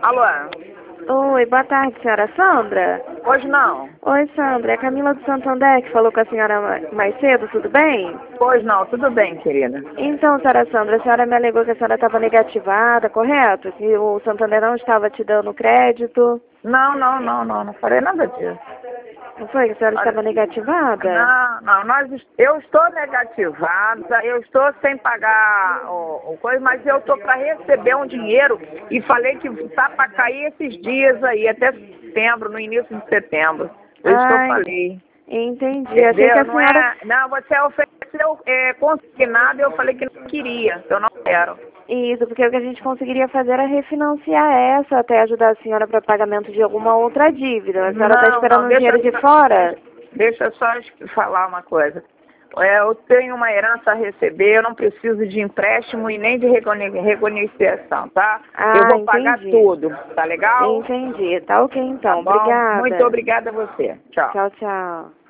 Alô? Oi, boa tarde, senhora Sandra. Hoje não. Oi, Sandra. É a Camila do Santander que falou com a senhora mais cedo, tudo bem? Hoje não, tudo bem, querida. Então, senhora Sandra, a senhora me alegou que a senhora estava negativada, correto? Que o Santander não estava te dando crédito. Não falei nada disso. Não foi que a senhora estava negativada? Eu estou negativada, eu estou sem pagar o coisa, mas eu estou para receber um dinheiro e falei que está para cair esses dias aí, até setembro, no início de setembro. Falei. Entendi. Achei que a senhora... Não, você ofereceu consignado e eu falei que não queria, que eu não quero. Isso, porque o que a gente conseguiria fazer era refinanciar essa, até ajudar a senhora para pagamento de alguma outra dívida. A senhora está esperando um dinheiro de fora? Deixa eu só falar uma coisa. Eu tenho uma herança a receber, eu não preciso de empréstimo e nem de reconhecimento, tá? Eu vou pagar tudo, tá legal? Entendi. Tá ok então. Tá bom? Obrigada. Muito obrigada a você. Tchau. Tchau, tchau.